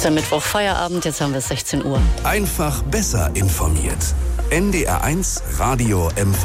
Ist der Mittwoch Feierabend, jetzt haben wir es 16 Uhr. Einfach besser informiert. NDR1 Radio MV.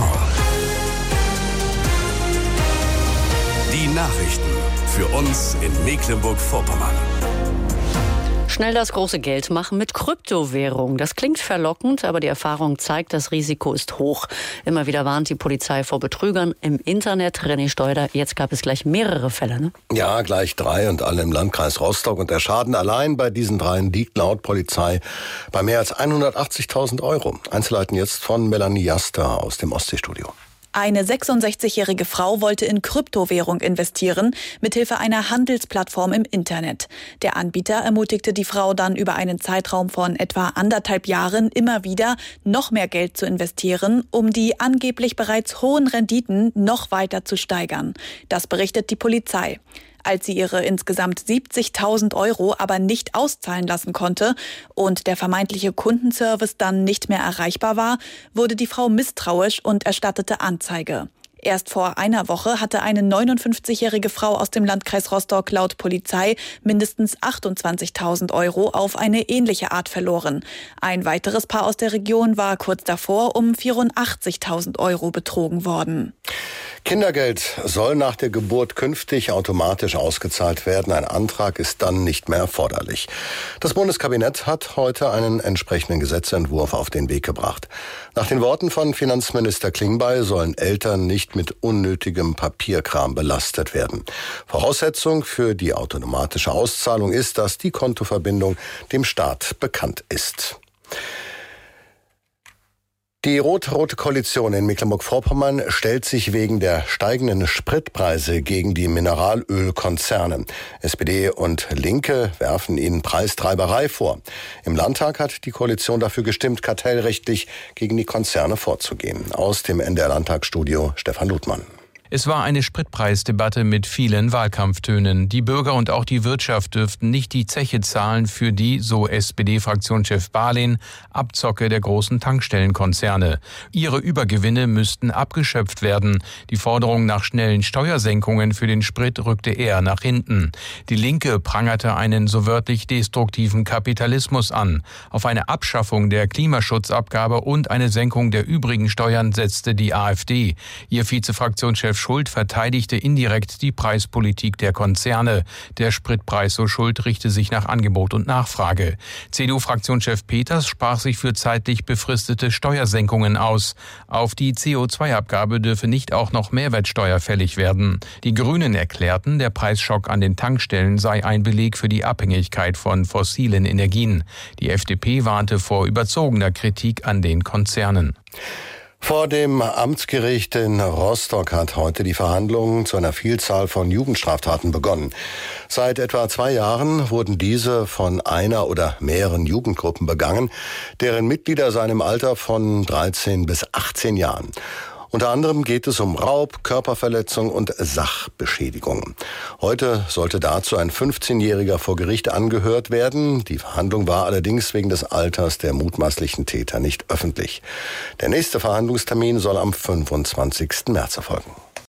Die Nachrichten für uns in Mecklenburg-Vorpommern. Schnell das große Geld machen mit Kryptowährung. Das klingt verlockend, aber die Erfahrung zeigt, das Risiko ist hoch. Immer wieder warnt die Polizei vor Betrügern im Internet. René Steuder, jetzt gab es gleich mehrere Fälle, ne? Ja, gleich 3 und alle im Landkreis Rostock. Und der Schaden allein bei diesen 3 liegt laut Polizei bei mehr als 180.000 Euro. Einzelheiten jetzt von Melanie Jaster aus dem Ostseestudio. Eine 66-jährige Frau wollte in Kryptowährung investieren, mithilfe einer Handelsplattform im Internet. Der Anbieter ermutigte die Frau dann über einen Zeitraum von etwa 1,5 Jahren immer wieder, noch mehr Geld zu investieren, um die angeblich bereits hohen Renditen noch weiter zu steigern. Das berichtet die Polizei. Als sie ihre insgesamt 70.000 Euro aber nicht auszahlen lassen konnte und der vermeintliche Kundenservice dann nicht mehr erreichbar war, wurde die Frau misstrauisch und erstattete Anzeige. Erst vor einer Woche hatte eine 59-jährige Frau aus dem Landkreis Rostock laut Polizei mindestens 28.000 Euro auf eine ähnliche Art verloren. Ein weiteres Paar aus der Region war kurz davor um 84.000 Euro betrogen worden. Kindergeld soll nach der Geburt künftig automatisch ausgezahlt werden. Ein Antrag ist dann nicht mehr erforderlich. Das Bundeskabinett hat heute einen entsprechenden Gesetzentwurf auf den Weg gebracht. Nach den Worten von Finanzminister Klingbeil sollen Eltern nicht mit unnötigem Papierkram belastet werden. Voraussetzung für die automatische Auszahlung ist, dass die Kontoverbindung dem Staat bekannt ist. Die rot-rote Koalition in Mecklenburg-Vorpommern stellt sich wegen der steigenden Spritpreise gegen die Mineralölkonzerne. SPD und Linke werfen ihnen Preistreiberei vor. Im Landtag hat die Koalition dafür gestimmt, kartellrechtlich gegen die Konzerne vorzugehen. Aus dem NDR-Landtagsstudio Stefan Ludmann. Es war eine Spritpreisdebatte mit vielen Wahlkampftönen. Die Bürger und auch die Wirtschaft dürften nicht die Zeche zahlen für die, so SPD-Fraktionschef Barlehn, Abzocke der großen Tankstellenkonzerne. Ihre Übergewinne müssten abgeschöpft werden. Die Forderung nach schnellen Steuersenkungen für den Sprit rückte eher nach hinten. Die Linke prangerte einen so wörtlich destruktiven Kapitalismus an. Auf eine Abschaffung der Klimaschutzabgabe und eine Senkung der übrigen Steuern setzte die AfD. Ihr Vizefraktionschef Schult verteidigte indirekt die Preispolitik der Konzerne. Der Spritpreis, so Schult, richte sich nach Angebot und Nachfrage. CDU-Fraktionschef Peters sprach sich für zeitlich befristete Steuersenkungen aus. Auf die CO2-Abgabe dürfe nicht auch noch Mehrwertsteuer fällig werden. Die Grünen erklärten, der Preisschock an den Tankstellen sei ein Beleg für die Abhängigkeit von fossilen Energien. Die FDP warnte vor überzogener Kritik an den Konzernen. Vor dem Amtsgericht in Rostock hat heute die Verhandlung zu einer Vielzahl von Jugendstraftaten begonnen. Seit etwa 2 Jahren wurden diese von einer oder mehreren Jugendgruppen begangen, deren Mitglieder seien im Alter von 13 bis 18 Jahren. Unter anderem geht es um Raub, Körperverletzung und Sachbeschädigung. Heute sollte dazu ein 15-Jähriger vor Gericht angehört werden. Die Verhandlung war allerdings wegen des Alters der mutmaßlichen Täter nicht öffentlich. Der nächste Verhandlungstermin soll am 25. März erfolgen.